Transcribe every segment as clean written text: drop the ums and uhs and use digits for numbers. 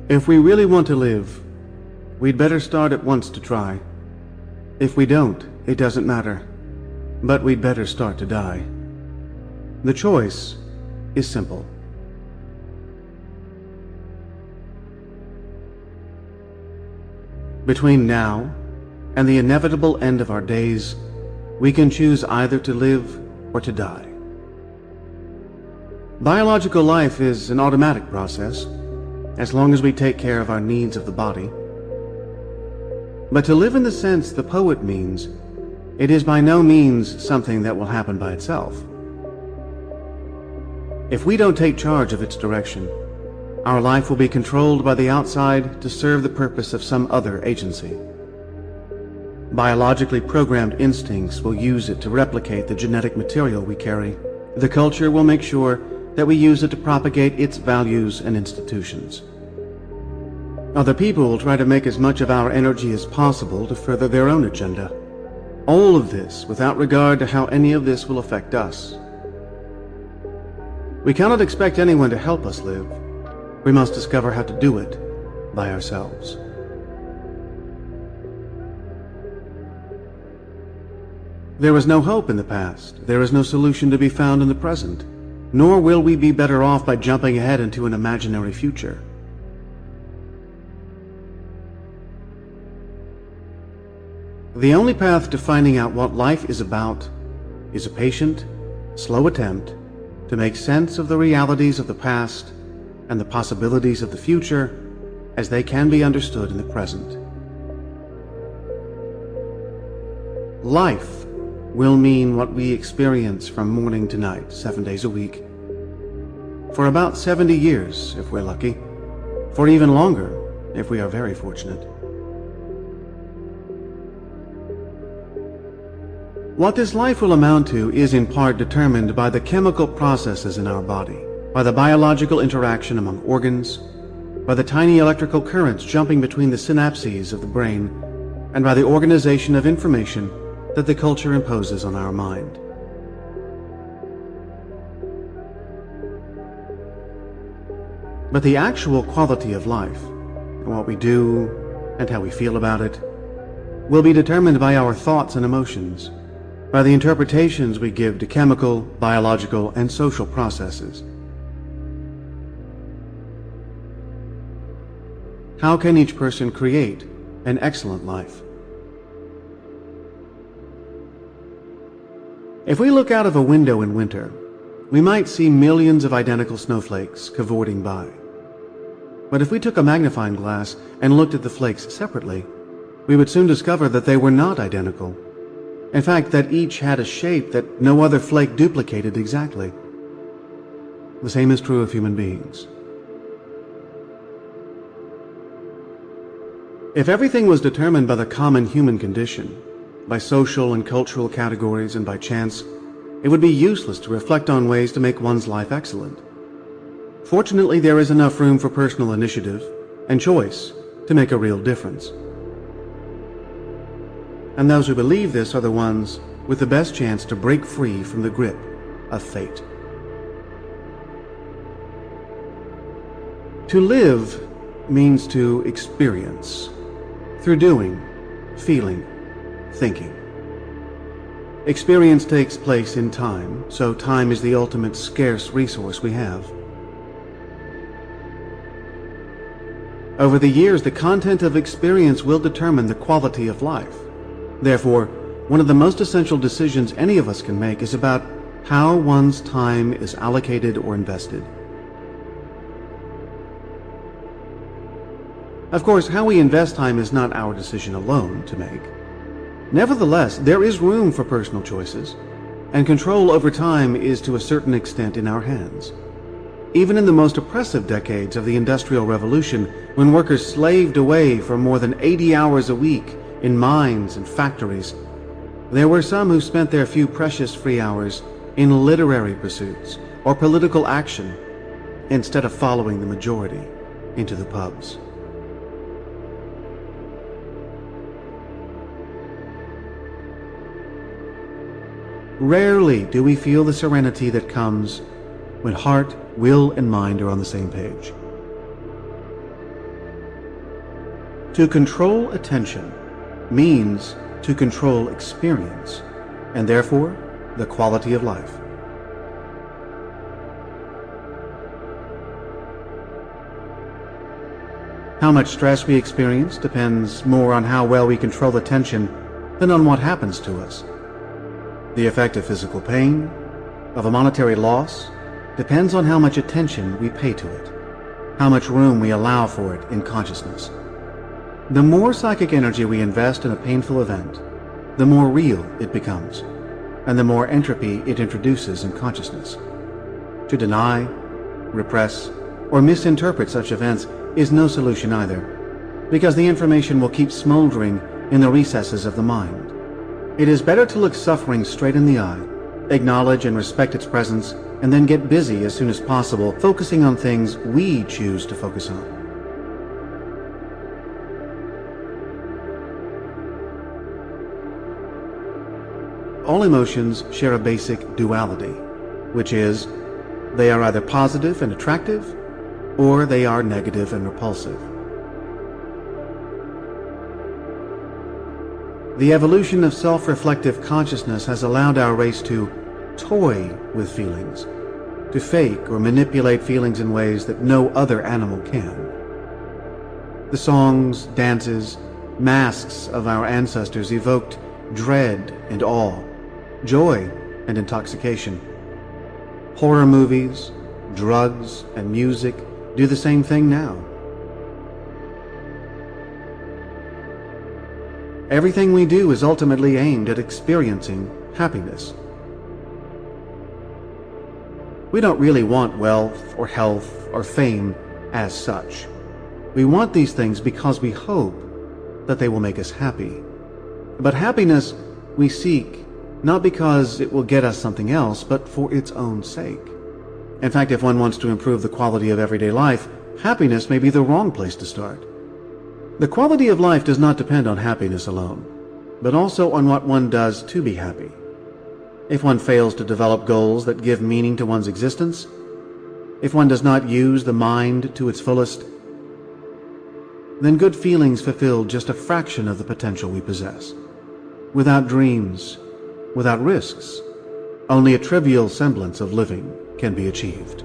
If we really want to live, we'd better start at once to try. If we don't, it doesn't matter, but we'd better start to die. The choice is simple. Between now and the inevitable end of our days, we can choose either to live or to die. Biological life is an automatic process, as long as we take care of our needs of the body. But to live in the sense the poet means, it is by no means something that will happen by itself. If we don't take charge of its direction, our life will be controlled by the outside to serve the purpose of some other agency. Biologically programmed instincts will use it to replicate the genetic material we carry. The culture will make sure that we use it to propagate its values and institutions. Other people will try to make as much of our energy as possible to further their own agenda. All of this without regard to how any of this will affect us. We cannot expect anyone to help us live. We must discover how to do it by ourselves. There is no hope in the past. There is no solution to be found in the present. Nor will we be better off by jumping ahead into an imaginary future. The only path to finding out what life is about is a patient, slow attempt to make sense of the realities of the past and the possibilities of the future as they can be understood in the present. Life will mean what we experience from morning to night, 7 days a week, for about 70 years if we're lucky, for even longer if we are very fortunate. What this life will amount to is in part determined by the chemical processes in our body, by the biological interaction among organs, by the tiny electrical currents jumping between the synapses of the brain, and by the organization of information that the culture imposes on our mind. But the actual quality of life, what we do and how we feel about it, will be determined by our thoughts and emotions, by the interpretations we give to chemical, biological, and social processes. How can each person create an excellent life? If we look out of a window in winter, we might see millions of identical snowflakes cavorting by. But if we took a magnifying glass and looked at the flakes separately, we would soon discover that they were not identical. In fact, that each had a shape that no other flake duplicated exactly. The same is true of human beings. If everything was determined by the common human condition, by social and cultural categories and by chance, it would be useless to reflect on ways to make one's life excellent. Fortunately, there is enough room for personal initiative and choice to make a real difference. And those who believe this are the ones with the best chance to break free from the grip of fate. To live means to experience, through doing, feeling, thinking. Experience takes place in time, so time is the ultimate scarce resource we have. Over the years, the content of experience will determine the quality of life. Therefore, one of the most essential decisions any of us can make is about how one's time is allocated or invested. Of course, how we invest time is not our decision alone to make. Nevertheless, there is room for personal choices, and control over time is to a certain extent in our hands. Even in the most oppressive decades of the Industrial Revolution, when workers slaved away for more than 80 hours a week in mines and factories, there were some who spent their few precious free hours in literary pursuits or political action instead of following the majority into the pubs. Rarely do we feel the serenity that comes when heart, will, and mind are on the same page. To control attention means to control experience, and therefore the quality of life. How much stress we experience depends more on how well we control attention than on what happens to us. The effect of physical pain, of a monetary loss, depends on how much attention we pay to it, how much room we allow for it in consciousness. The more psychic energy we invest in a painful event, the more real it becomes, and the more entropy it introduces in consciousness. To deny, repress, or misinterpret such events is no solution either, because the information will keep smoldering in the recesses of the mind. It is better to look suffering straight in the eye, acknowledge and respect its presence, and then get busy as soon as possible, focusing on things we choose to focus on. All emotions share a basic duality, which is they are either positive and attractive, or they are negative and repulsive. The evolution of self-reflective consciousness has allowed our race to toy with feelings, to fake or manipulate feelings in ways that no other animal can. The songs, dances, masks of our ancestors evoked dread and awe, joy and intoxication. Horror movies, drugs, and music do the same thing now. Everything we do is ultimately aimed at experiencing happiness. We don't really want wealth or health or fame as such. We want these things because we hope that they will make us happy. But happiness we seek not because it will get us something else, but for its own sake. In fact, if one wants to improve the quality of everyday life, happiness may be the wrong place to start. The quality of life does not depend on happiness alone, but also on what one does to be happy. If one fails to develop goals that give meaning to one's existence, if one does not use the mind to its fullest, then good feelings fulfill just a fraction of the potential we possess. Without dreams, without risks, only a trivial semblance of living can be achieved.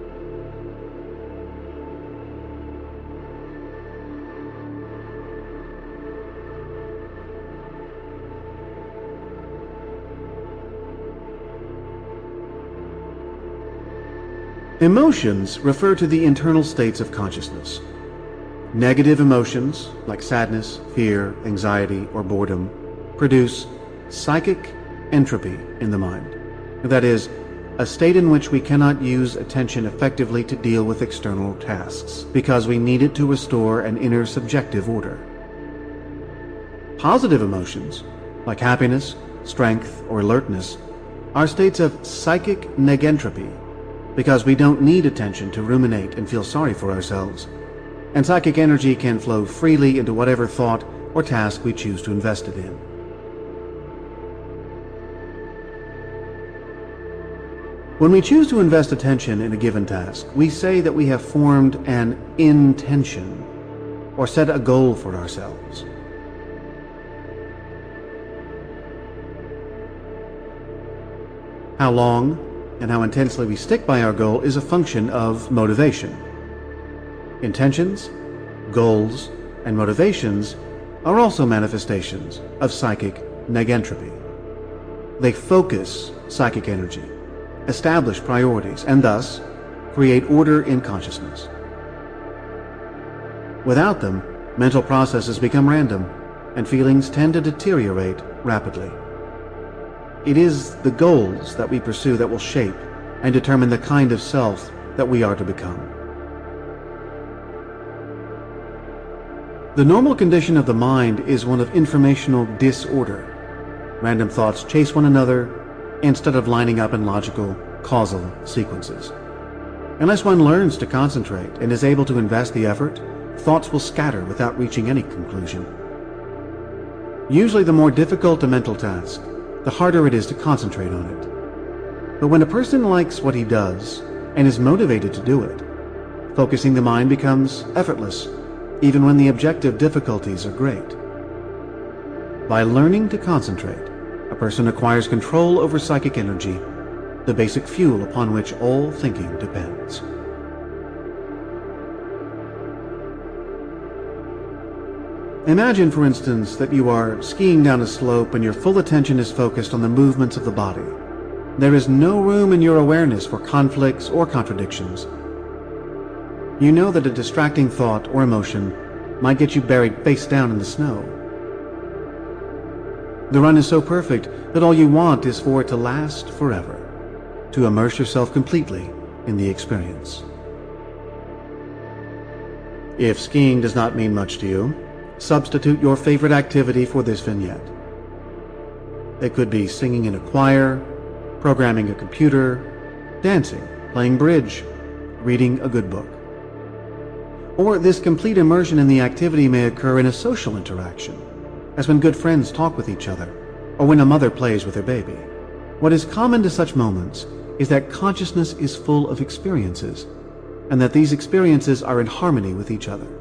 Emotions refer to the internal states of consciousness. Negative emotions, like sadness, fear, anxiety, or boredom, produce psychic entropy in the mind. That is, a state in which we cannot use attention effectively to deal with external tasks, because we need it to restore an inner subjective order. Positive emotions, like happiness, strength, or alertness, are states of psychic negentropy, because we don't need attention to ruminate and feel sorry for ourselves, and psychic energy can flow freely into whatever thought or task we choose to invest it in. When we choose to invest attention in a given task, we say that we have formed an intention, or set a goal for ourselves. How long and how intensely we stick by our goal is a function of motivation. Intentions, goals, and motivations are also manifestations of psychic negentropy. They focus psychic energy, establish priorities, and thus create order in consciousness. Without them, mental processes become random, and feelings tend to deteriorate rapidly. It is the goals that we pursue that will shape and determine the kind of self that we are to become. The normal condition of the mind is one of informational disorder. Random thoughts chase one another instead of lining up in logical, causal sequences. Unless one learns to concentrate and is able to invest the effort, thoughts will scatter without reaching any conclusion. Usually the more difficult a mental task, the harder it is to concentrate on it. But when a person likes what he does and is motivated to do it, focusing the mind becomes effortless, even when the objective difficulties are great. By learning to concentrate, a person acquires control over psychic energy, the basic fuel upon which all thinking depends. Imagine, for instance, that you are skiing down a slope and your full attention is focused on the movements of the body. There is no room in your awareness for conflicts or contradictions. You know that a distracting thought or emotion might get you buried face down in the snow. The run is so perfect that all you want is for it to last forever, to immerse yourself completely in the experience. If skiing does not mean much to you, substitute your favorite activity for this vignette. It could be singing in a choir, programming a computer, dancing, playing bridge, reading a good book. Or this complete immersion in the activity may occur in a social interaction, as when good friends talk with each other, or when a mother plays with her baby. What is common to such moments is that consciousness is full of experiences, and that these experiences are in harmony with each other.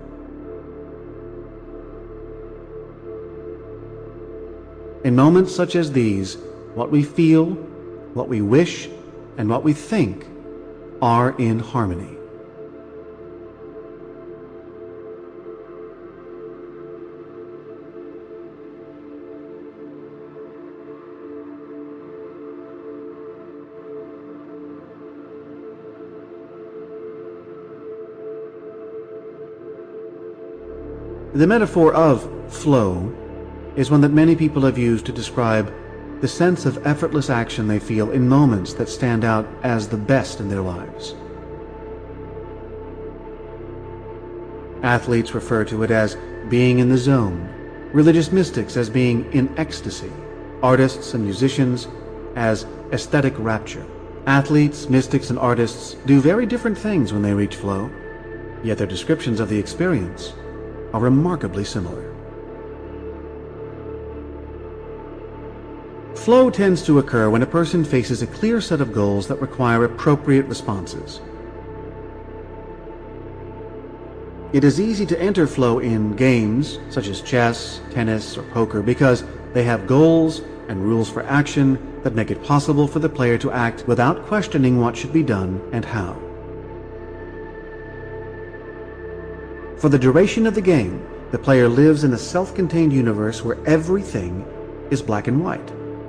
In moments such as these, what we feel, what we wish, and what we think are in harmony. The metaphor of flow is one that many people have used to describe the sense of effortless action they feel in moments that stand out as the best in their lives. Athletes refer to it as being in the zone, religious mystics as being in ecstasy, artists and musicians as aesthetic rapture. Athletes, mystics, and artists do very different things when they reach flow, yet their descriptions of the experience are remarkably similar. Flow tends to occur when a person faces a clear set of goals that require appropriate responses. It is easy to enter flow in games such as chess, tennis, or poker because they have goals and rules for action that make it possible for the player to act without questioning what should be done and how. For the duration of the game, the player lives in a self-contained universe where everything is black and white.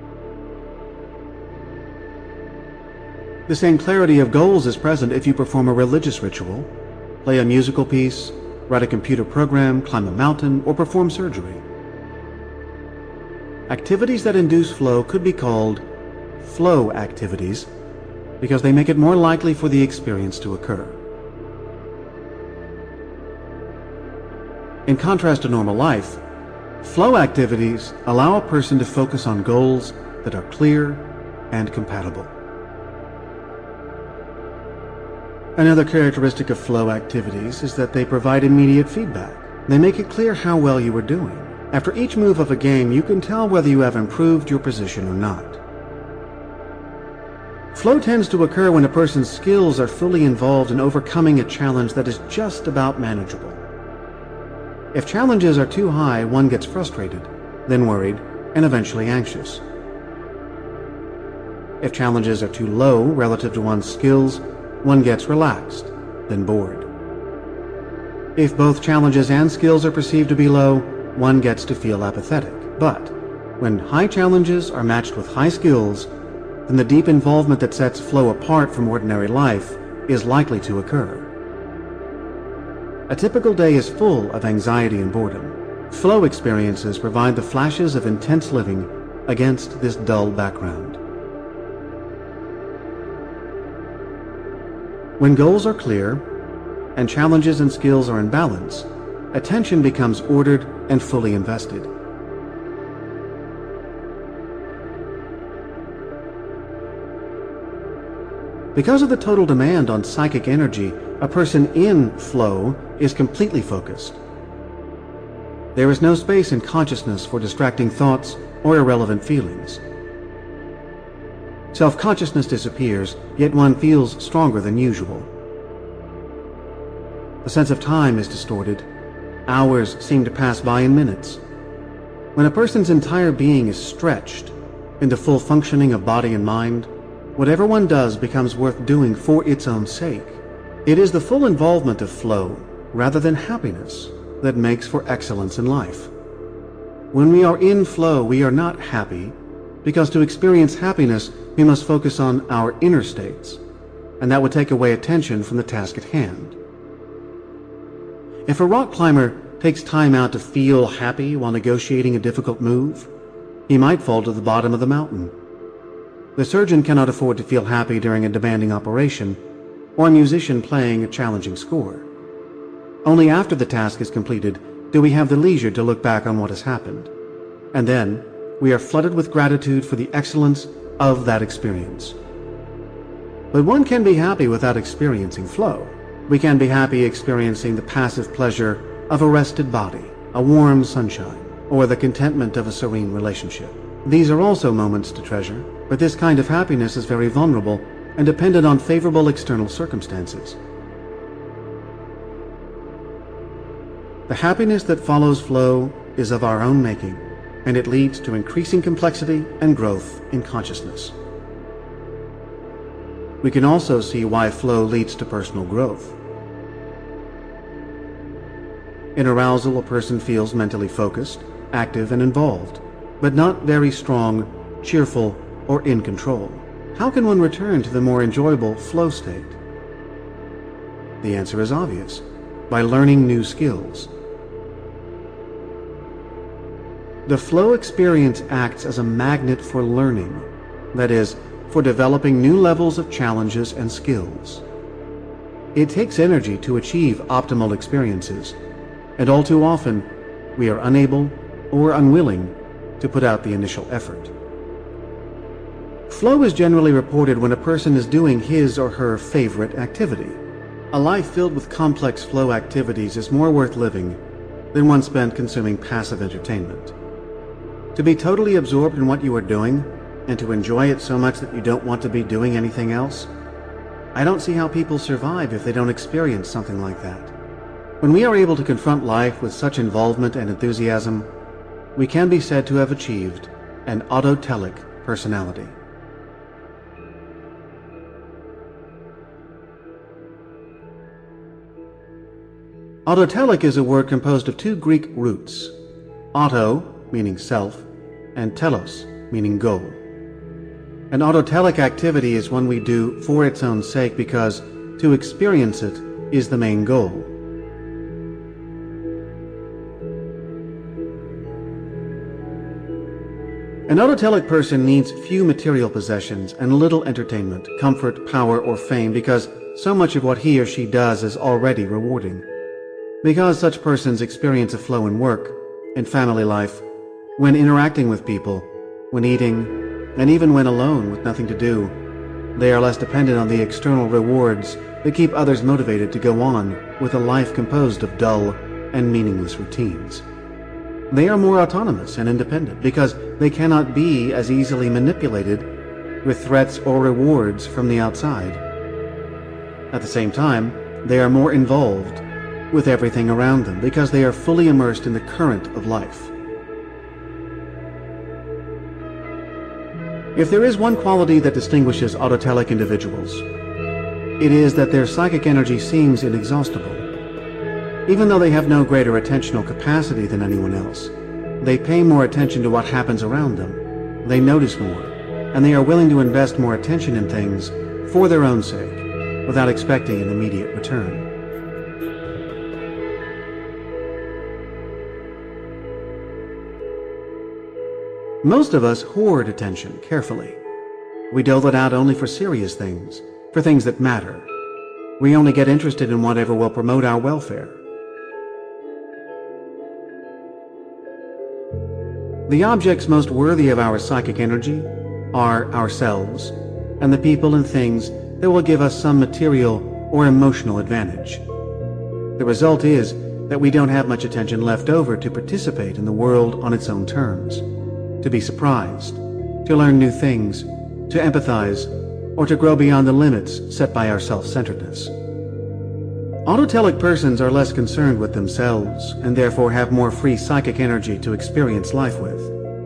The same clarity of goals is present if you perform a religious ritual, play a musical piece, write a computer program, climb a mountain, or perform surgery. Activities that induce flow could be called flow activities because they make it more likely for the experience to occur. In contrast to normal life, flow activities allow a person to focus on goals that are clear and compatible. Another characteristic of flow activities is that they provide immediate feedback. They make it clear how well you are doing. After each move of a game, you can tell whether you have improved your position or not. Flow tends to occur when a person's skills are fully involved in overcoming a challenge that is just about manageable. If challenges are too high, one gets frustrated, then worried, and eventually anxious. If challenges are too low relative to one's skills, one gets relaxed, then bored. If both challenges and skills are perceived to be low, one gets to feel apathetic. But when high challenges are matched with high skills, then the deep involvement that sets flow apart from ordinary life is likely to occur. A typical day is full of anxiety and boredom. Flow experiences provide the flashes of intense living against this dull background. When goals are clear and challenges and skills are in balance, attention becomes ordered and fully invested. Because of the total demand on psychic energy, a person in flow is completely focused. There is no space in consciousness for distracting thoughts or irrelevant feelings. Self-consciousness disappears, yet one feels stronger than usual. The sense of time is distorted, Hours seem to pass by in minutes. When a person's entire being is stretched into full functioning of body and mind, whatever one does becomes worth doing for its own sake. It is the full involvement of flow, rather than happiness, that makes for excellence in life. When we are in flow, we are not happy, because to experience happiness, we must focus on our inner states, and that would take away attention from the task at hand. If a rock climber takes time out to feel happy while negotiating a difficult move, he might fall to the bottom of the mountain. The surgeon cannot afford to feel happy during a demanding operation, or a musician playing a challenging score. Only after the task is completed do we have the leisure to look back on what has happened, and then we are flooded with gratitude for the excellence of that experience. But one can be happy without experiencing flow. We can be happy experiencing the passive pleasure of a rested body, a warm sunshine, or the contentment of a serene relationship. These are also moments to treasure, but this kind of happiness is very vulnerable and dependent on favorable external circumstances. The happiness that follows flow is of our own making, and it leads to increasing complexity and growth in consciousness. We can also see why flow leads to personal growth. In arousal, a person feels mentally focused, active, and involved, but not very strong, cheerful, or in control. How can one return to the more enjoyable flow state? The answer is obvious: by learning new skills. The flow experience acts as a magnet for learning, that is, for developing new levels of challenges and skills. It takes energy to achieve optimal experiences, and all too often we are unable or unwilling to put out the initial effort. Flow is generally reported when a person is doing his or her favorite activity. A life filled with complex flow activities is more worth living than one spent consuming passive entertainment. To be totally absorbed in what you are doing and to enjoy it so much that you don't want to be doing anything else, I don't see how people survive if they don't experience something like that. When we are able to confront life with such involvement and enthusiasm, we can be said to have achieved an autotelic personality. Autotelic is a word composed of two Greek roots: auto, meaning self, and telos, meaning goal. An autotelic activity is one we do for its own sake because to experience it is the main goal. An autotelic person needs few material possessions and little entertainment, comfort, power, or fame because so much of what he or she does is already rewarding. Because such persons experience a flow in work, in family life, when interacting with people, when eating, and even when alone with nothing to do, they are less dependent on the external rewards that keep others motivated to go on with a life composed of dull and meaningless routines. They are more autonomous and independent because they cannot be as easily manipulated with threats or rewards from the outside. At the same time, they are more involved with everything around them because they are fully immersed in the current of life. If there is one quality that distinguishes autotelic individuals, it is that their psychic energy seems inexhaustible. Even though they have no greater attentional capacity than anyone else, they pay more attention to what happens around them, they notice more, and they are willing to invest more attention in things for their own sake, without expecting an immediate return. Most of us hoard attention carefully. We dole it out only for serious things, for things that matter. We only get interested in whatever will promote our welfare. The objects most worthy of our psychic energy are ourselves and the people and things that will give us some material or emotional advantage. The result is that we don't have much attention left over to participate in the world on its own terms, to be surprised, to learn new things, to empathize, or to grow beyond the limits set by our self-centeredness. Autotelic persons are less concerned with themselves and therefore have more free psychic energy to experience life with.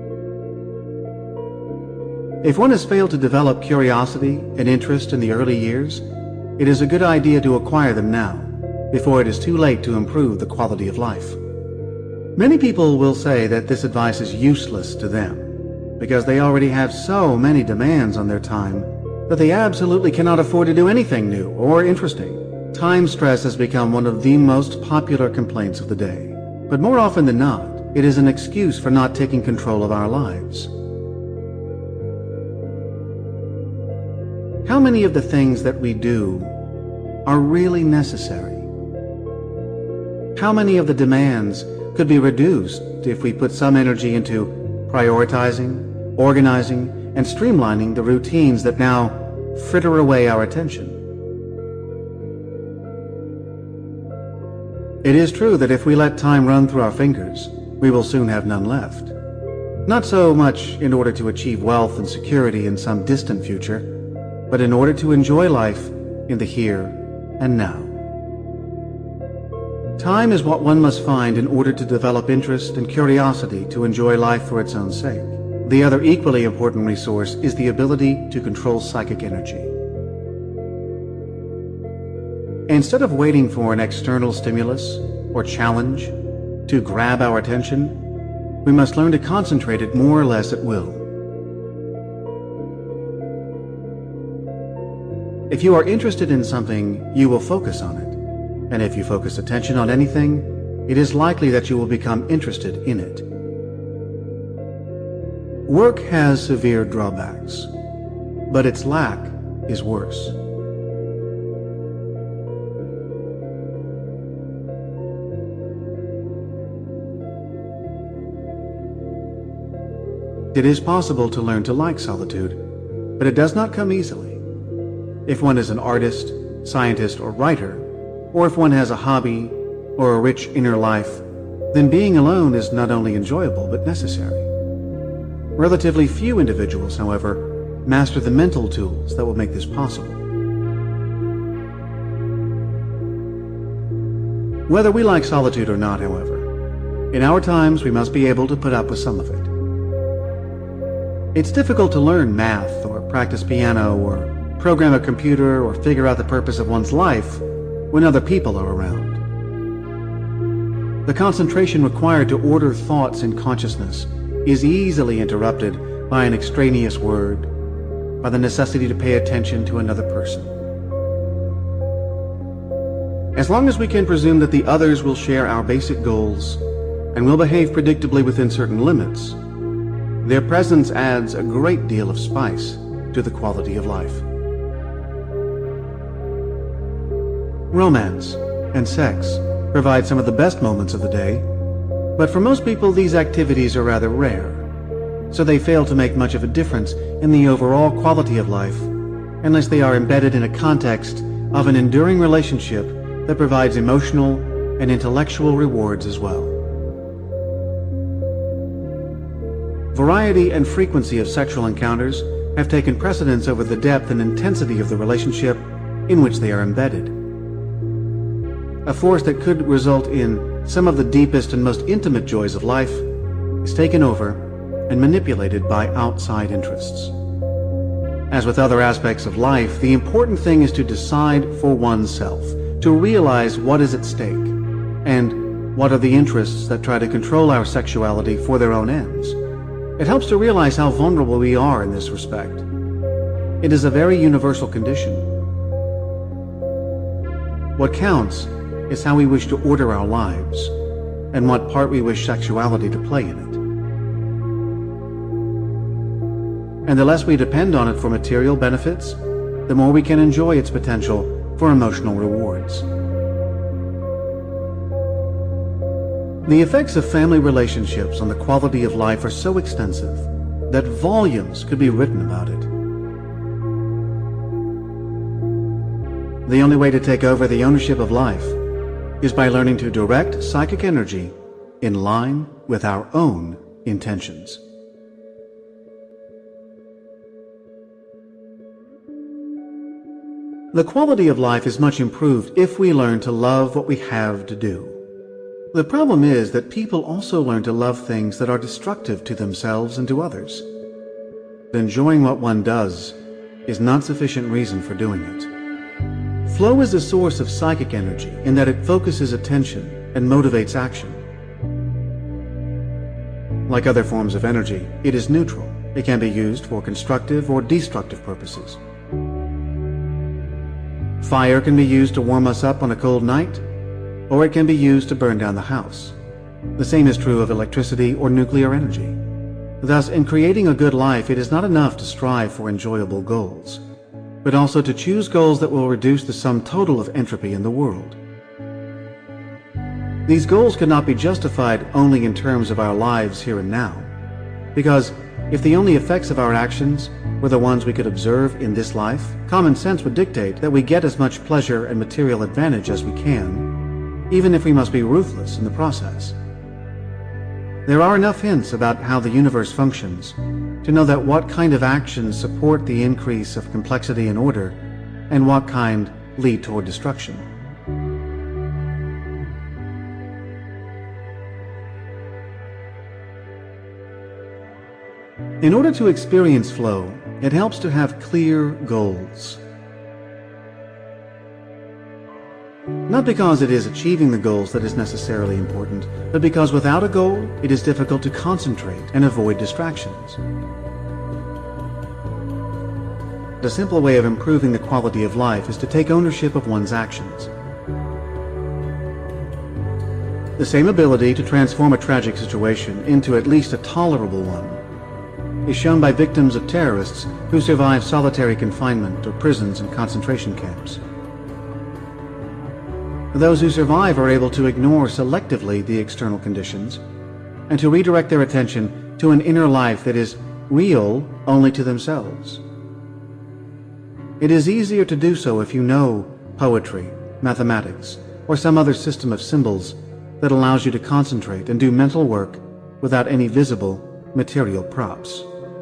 If one has failed to develop curiosity and interest in the early years, it is a good idea to acquire them now, before it is too late to improve the quality of life. Many people will say that this advice is useless to them, because they already have so many demands on their time that they absolutely cannot afford to do anything new or interesting. Time stress has become one of the most popular complaints of the day, but more often than not, it is an excuse for not taking control of our lives. How many of the things that we do are really necessary? How many of the demands could be reduced if we put some energy into prioritizing, organizing, and streamlining the routines that now fritter away our attention? It is true that if we let time run through our fingers, we will soon have none left. Not so much in order to achieve wealth and security in some distant future, but in order to enjoy life in the here and now. Time is what one must find in order to develop interest and curiosity to enjoy life for its own sake. The other equally important resource is the ability to control psychic energy. Instead of waiting for an external stimulus or challenge to grab our attention, we must learn to concentrate it more or less at will. If you are interested in something, you will focus on it. And if you focus attention on anything, it is likely that you will become interested in it. Work has severe drawbacks, but its lack is worse. It is possible to learn to like solitude, but it does not come easily. If one is an artist, scientist, or writer, or if one has a hobby or a rich inner life, then being alone is not only enjoyable but necessary. Relatively few individuals, however, master the mental tools that will make this possible. Whether we like solitude or not, however, in our times we must be able to put up with some of it. It's difficult to learn math or practice piano or program a computer or figure out the purpose of one's life when other people are around. The concentration required to order thoughts in consciousness is easily interrupted by an extraneous word, by the necessity to pay attention to another person. As long as we can presume that the others will share our basic goals and will behave predictably within certain limits, their presence adds a great deal of spice to the quality of life. Romance and sex provide some of the best moments of the day, but for most people these activities are rather rare, so they fail to make much of a difference in the overall quality of life unless they are embedded in a context of an enduring relationship that provides emotional and intellectual rewards as well. Variety and frequency of sexual encounters have taken precedence over the depth and intensity of the relationship in which they are embedded. A force that could result in some of the deepest and most intimate joys of life is taken over and manipulated by outside interests. As with other aspects of life, the important thing is to decide for oneself, to realize what is at stake, and what are the interests that try to control our sexuality for their own ends. It helps to realize how vulnerable we are in this respect. It is a very universal condition. What counts is how we wish to order our lives, and what part we wish sexuality to play in it. And the less we depend on it for material benefits, the more we can enjoy its potential for emotional rewards. The effects of family relationships on the quality of life are so extensive that volumes could be written about it. The only way to take over the ownership of life is by learning to direct psychic energy in line with our own intentions. The quality of life is much improved if we learn to love what we have to do. The problem is that people also learn to love things that are destructive to themselves and to others. Enjoying what one does is not sufficient reason for doing it. Flow is a source of psychic energy in that it focuses attention and motivates action. Like other forms of energy, it is neutral. It can be used for constructive or destructive purposes. Fire can be used to warm us up on a cold night, or it can be used to burn down the house. The same is true of electricity or nuclear energy. Thus, in creating a good life, it is not enough to strive for enjoyable goals, but also to choose goals that will reduce the sum total of entropy in the world. These goals cannot be justified only in terms of our lives here and now, because if the only effects of our actions were the ones we could observe in this life, common sense would dictate that we get as much pleasure and material advantage as we can, even if we must be ruthless in the process. There are enough hints about how the universe functions to know that what kind of actions support the increase of complexity and order, and what kind lead toward destruction. In order to experience flow, it helps to have clear goals. Not because it is achieving the goals that is necessarily important, but because without a goal, it is difficult to concentrate and avoid distractions. The simple way of improving the quality of life is to take ownership of one's actions. The same ability to transform a tragic situation into at least a tolerable one is shown by victims of terrorists who survive solitary confinement or prisons and concentration camps. Those who survive are able to ignore selectively the external conditions and to redirect their attention to an inner life that is real only to themselves. It is easier to do so if you know poetry, mathematics, or some other system of symbols that allows you to concentrate and do mental work without any visible material props.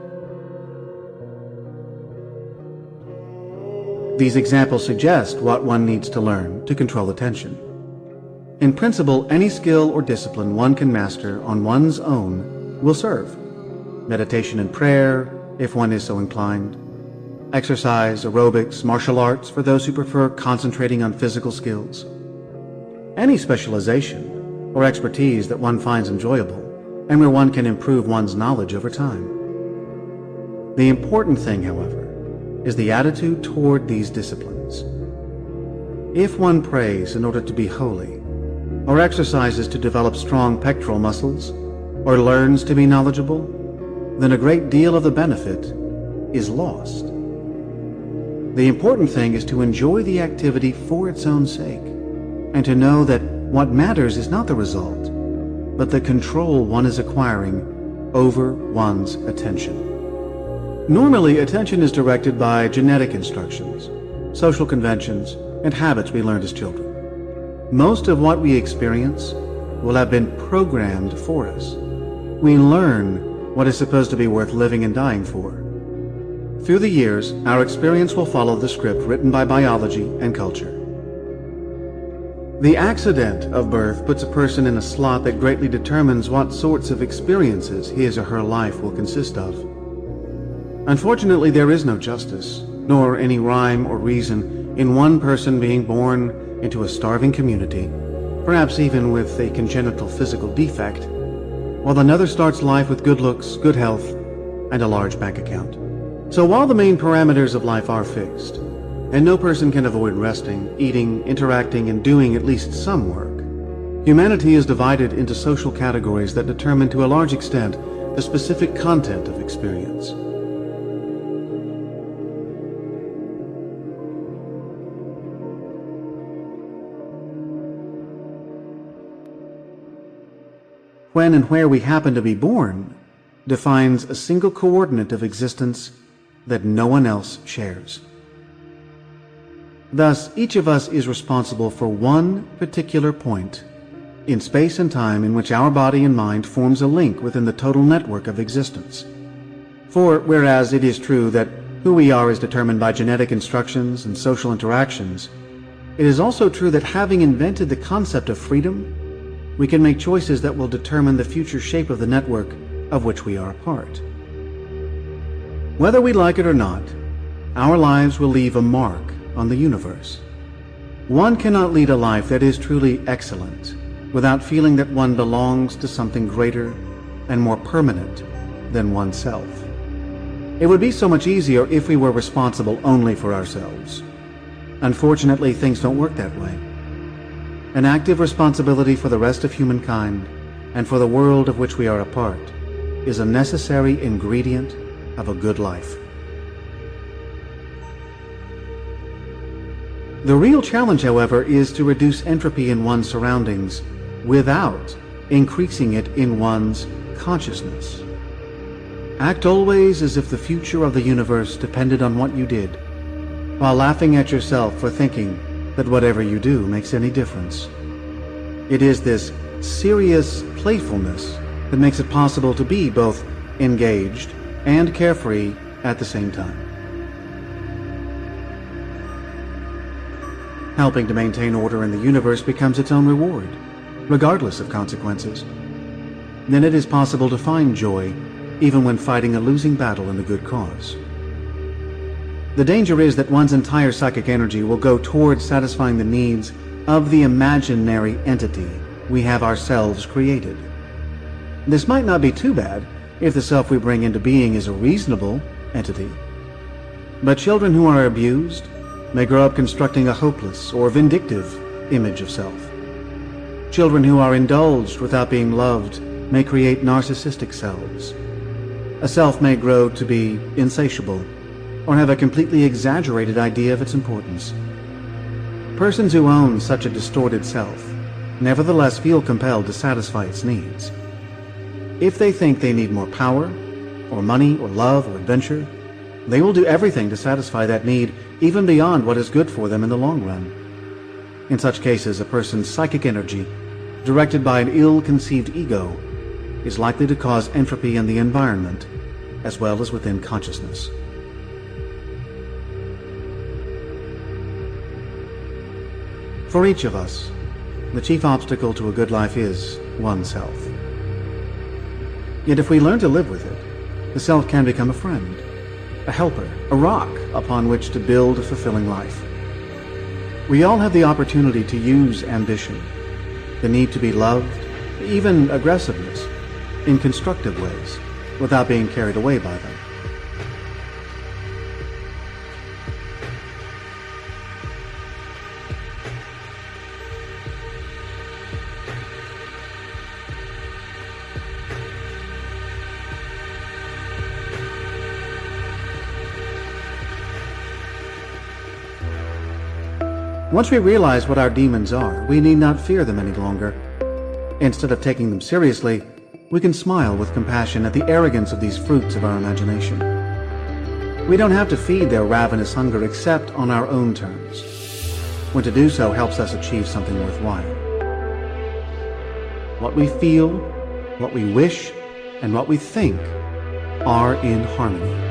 These examples suggest what one needs to learn to control attention. In principle, any skill or discipline one can master on one's own will serve. Meditation and prayer, if one is so inclined. Exercise, aerobics, martial arts for those who prefer concentrating on physical skills. Any specialization or expertise that one finds enjoyable and where one can improve one's knowledge over time. The important thing, however, is the attitude toward these disciplines. If one prays in order to be holy, or exercises to develop strong pectoral muscles, or learns to be knowledgeable, then a great deal of the benefit is lost. The important thing is to enjoy the activity for its own sake, and to know that what matters is not the result, but the control one is acquiring over one's attention. Normally, attention is directed by genetic instructions, social conventions, and habits we learned as children. Most of what we experience will have been programmed for us. We learn what is supposed to be worth living and dying for. Through the years, our experience will follow the script written by biology and culture. The accident of birth puts a person in a slot that greatly determines what sorts of experiences his or her life will consist of. Unfortunately, there is no justice, nor any rhyme or reason in one person being born into a starving community, perhaps even with a congenital physical defect, while another starts life with good looks, good health, and a large bank account. So while the main parameters of life are fixed, and no person can avoid resting, eating, interacting, and doing at least some work, humanity is divided into social categories that determine to a large extent the specific content of experience. When and where we happen to be born defines a single coordinate of existence that no one else shares. Thus, each of us is responsible for one particular point in space and time in which our body and mind forms a link within the total network of existence. For whereas it is true that Who we are is determined by genetic instructions and social interactions. It is also true that having invented the concept of freedom, we can make choices that will determine the future shape of the network of which we are a part. Whether we like it or not, our lives will leave a mark on the universe. One cannot lead a life that is truly excellent without feeling that one belongs to something greater and more permanent than oneself. It would be so much easier if we were responsible only for ourselves. Unfortunately, things don't work that way. An active responsibility for the rest of humankind and for the world of which we are a part is a necessary ingredient of a good life. The real challenge, however, is to reduce entropy in one's surroundings without increasing it in one's consciousness. Act always as if the future of the universe depended on what you did, while laughing at yourself for thinking that whatever you do makes any difference. It is this serious playfulness that makes it possible to be both engaged and carefree at the same time. Helping to maintain order in the universe becomes its own reward, regardless of consequences. Then it is possible to find joy even when fighting a losing battle in the good cause. The danger is that one's entire psychic energy will go towards satisfying the needs of the imaginary entity we have ourselves created. This might not be too bad if the self we bring into being is a reasonable entity. But children who are abused may grow up constructing a hopeless or vindictive image of self. Children who are indulged without being loved may create narcissistic selves. A self may grow to be insatiable or have a completely exaggerated idea of its importance. Persons who own such a distorted self nevertheless feel compelled to satisfy its needs. If they think they need more power, or money, or love, or adventure, they will do everything to satisfy that need, even beyond what is good for them in the long run. In such cases, a person's psychic energy, directed by an ill-conceived ego, is likely to cause entropy in the environment, as well as within consciousness. For each of us, the chief obstacle to a good life is oneself. Yet if we learn to live with it, the self can become a friend, a helper, a rock upon which to build a fulfilling life. We all have the opportunity to use ambition, the need to be loved, even aggressiveness, in constructive ways, without being carried away by them. Once we realize what our demons are, we need not fear them any longer. Instead of taking them seriously, we can smile with compassion at the arrogance of these fruits of our imagination. We don't have to feed their ravenous hunger except on our own terms, when to do so helps us achieve something worthwhile. What we feel, what we wish, and what we think are in harmony.